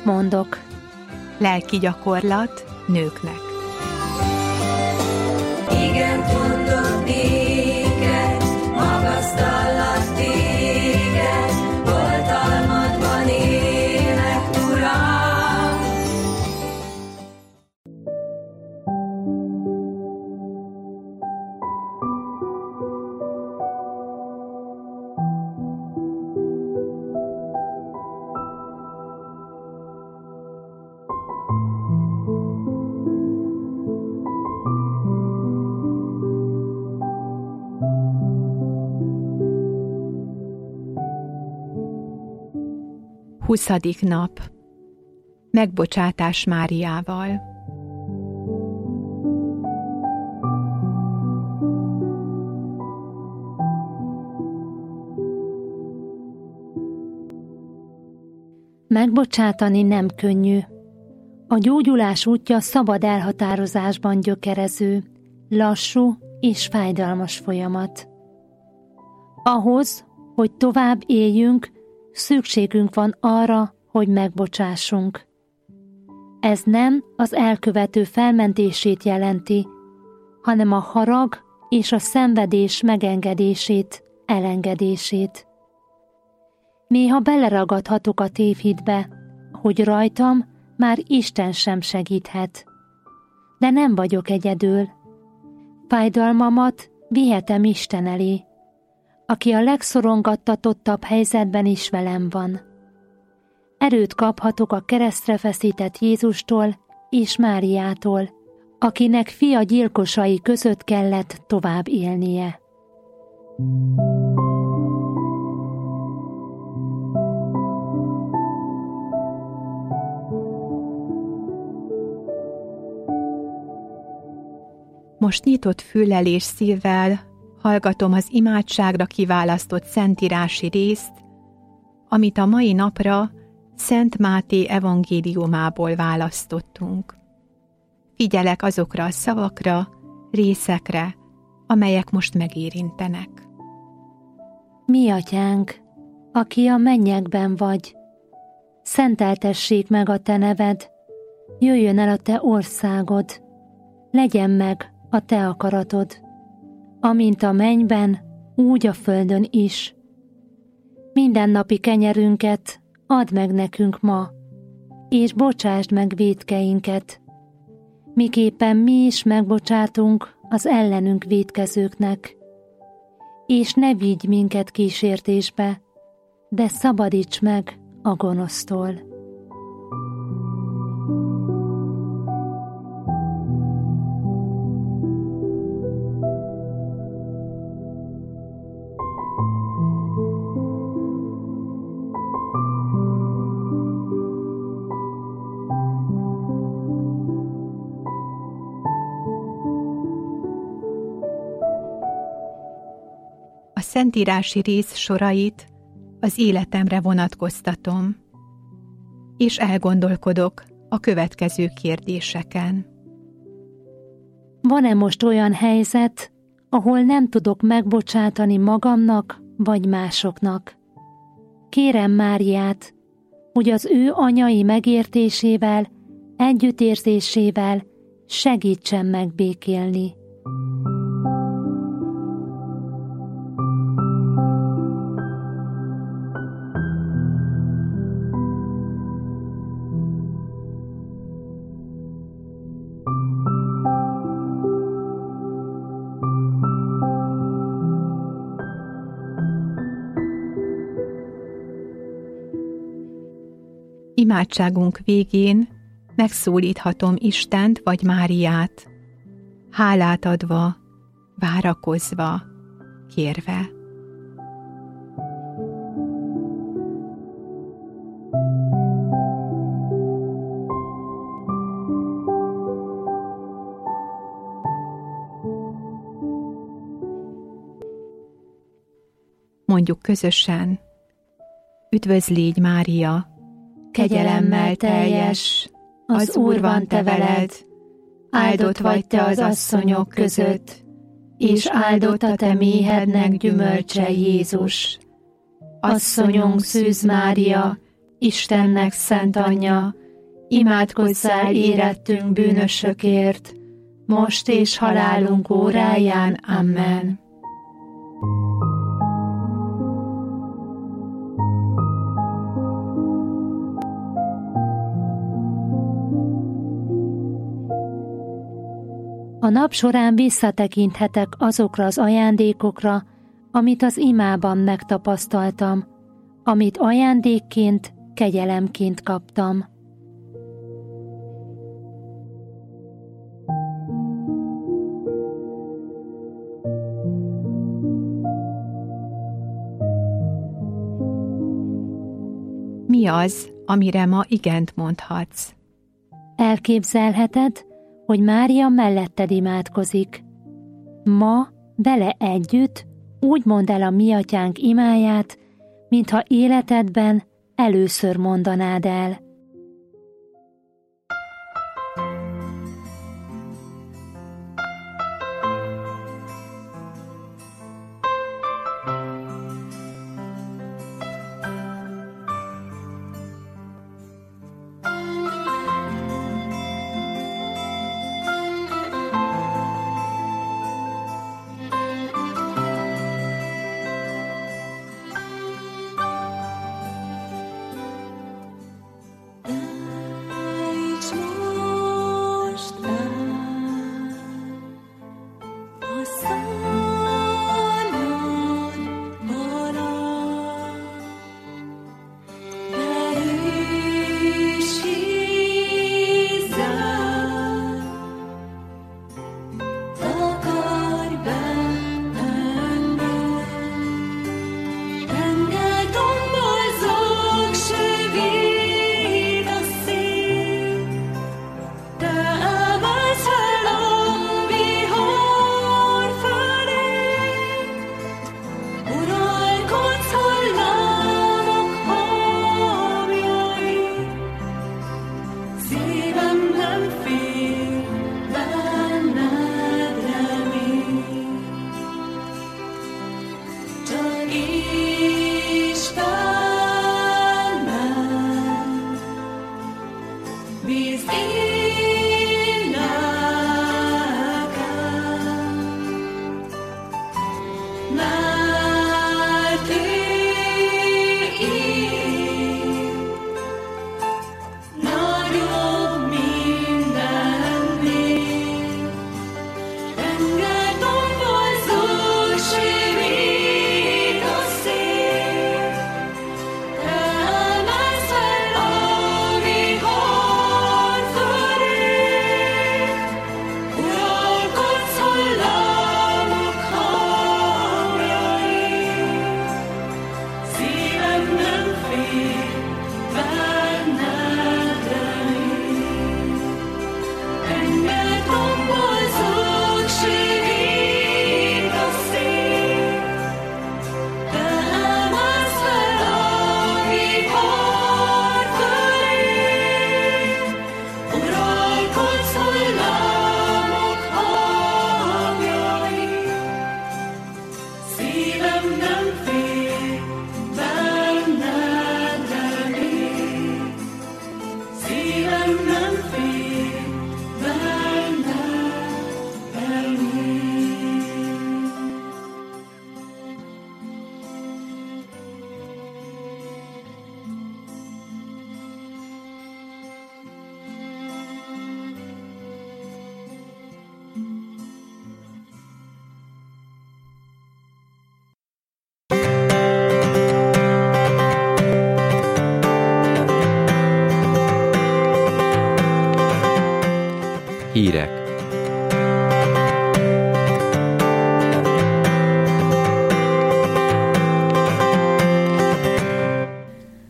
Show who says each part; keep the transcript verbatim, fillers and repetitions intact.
Speaker 1: igent mondok.
Speaker 2: Lelki gyakorlat nőknek.
Speaker 3: Igent mondok néked, magasztallak téged, oltalmadban élek, Uram.
Speaker 2: Huszadik nap. Megbocsátás Máriával.
Speaker 1: Megbocsátani nem könnyű. A gyógyulás útja szabad elhatározásban gyökerező, lassú és fájdalmas folyamat. Ahhoz, hogy tovább éljünk, szükségünk van arra, hogy megbocsássunk. Ez nem az elkövető felmentését jelenti, hanem a harag és a szenvedés megengedését, elengedését. Néha beleragadhatok a tévhitbe, hogy rajtam már Isten sem segíthet. De nem vagyok egyedül. Fájdalmamat vihetem Isten elé, aki a legszorongattatottabb helyzetben is velem van. Erőt kaphatok a keresztre feszített Jézustól és Máriától, akinek fia gyilkosai között kellett tovább élnie.
Speaker 2: Most nyitott füllel és szívvel hallgatom az imádságra kiválasztott szentírási részt, amit a mai napra Szent Máté evangéliumából választottunk. Figyelek azokra a szavakra, részekre, amelyek most megérintenek.
Speaker 1: Mi atyánk, aki a mennyekben vagy, szenteltessék meg a te neved, jöjjön el a te országod, legyen meg a te akaratod, amint a mennyben, úgy a földön is. Mindennapi kenyerünket add meg nekünk ma, és bocsásd meg vétkeinket, miképpen mi is megbocsátunk az ellenünk vétkezőknek. És ne vigy minket kísértésbe, de szabadíts meg a gonosztól.
Speaker 2: A szentírási rész sorait az életemre vonatkoztatom, és elgondolkodok a következő kérdéseken.
Speaker 1: Van-e most olyan helyzet, ahol nem tudok megbocsátani magamnak vagy másoknak? Kérem Máriát, hogy az ő anyai megértésével, együttérzésével segítsen megbékélni.
Speaker 2: Imádságunk végén megszólíthatom Istent vagy Máriát, hálát adva, várakozva, kérve. Mondjuk közösen: Üdvözlégy Mária,
Speaker 1: kegyelemmel teljes, az Úr van te veled, áldott vagy te az asszonyok között, és áldott a te méhednek gyümölcse Jézus. Asszonyunk Szűz Mária,
Speaker 2: Istennek szent anyja, imádkozzál érettünk bűnösökért, most és halálunk óráján. Amen.
Speaker 1: A nap során visszatekinthetek azokra az ajándékokra, amit az imában megtapasztaltam, amit ajándékként, kegyelemként kaptam.
Speaker 2: Mi az, amire ma igent mondhatsz?
Speaker 1: Elképzelheted, hogy Mária melletted imádkozik. Ma vele együtt úgy mondd el a mi atyánk imáját, mintha életedben először mondanád el.
Speaker 4: Hírek.